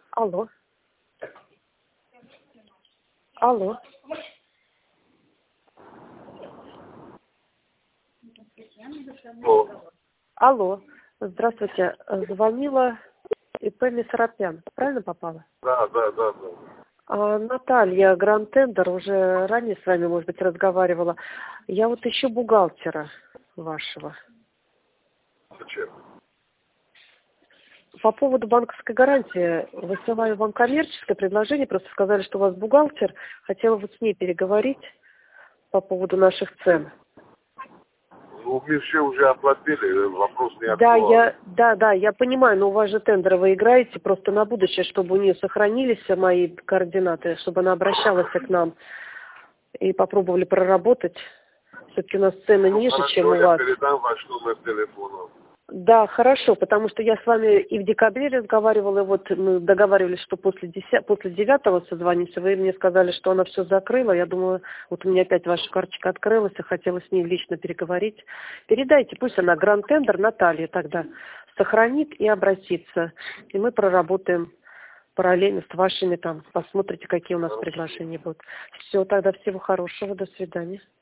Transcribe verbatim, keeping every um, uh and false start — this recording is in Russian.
Алло. Алло. О, Алло. Здравствуйте. Звонила ИП Мисарапян. Правильно попала? да, да, да, да. А, Наталья Гранд-Тендер уже ранее с вами, может быть, разговаривала. Я вот ищу бухгалтера вашего. Зачем? По поводу банковской гарантии высылаю вам коммерческое предложение. Просто сказали, что у вас бухгалтер. Хотела вот с ней переговорить по поводу наших цен. Ну, мы все уже оплатили, вопрос не Да, актуален. я, да, да, я понимаю, но у вас же тендеры вы играете, просто на будущее, чтобы у нее сохранились мои координаты, чтобы она обращалась к нам и попробовали проработать. Все-таки у нас цены Ну, ниже, хорошо, чем у я вас. передам ваш номер телефона. Да, хорошо, потому что я с вами и в декабре разговаривала, и вот мы договаривались, что после десятого, после девятого созвонимся. Вы мне сказали, что она все закрыла. Я думаю, вот у меня опять ваша карточка открылась, и хотела с ней лично переговорить. Передайте, пусть она гранд-тендер Наталье тогда сохранит и обратится. И мы проработаем параллельно с вашими там. Посмотрите, какие у нас Хорошо. приглашения будут. Все, тогда всего хорошего, до свидания.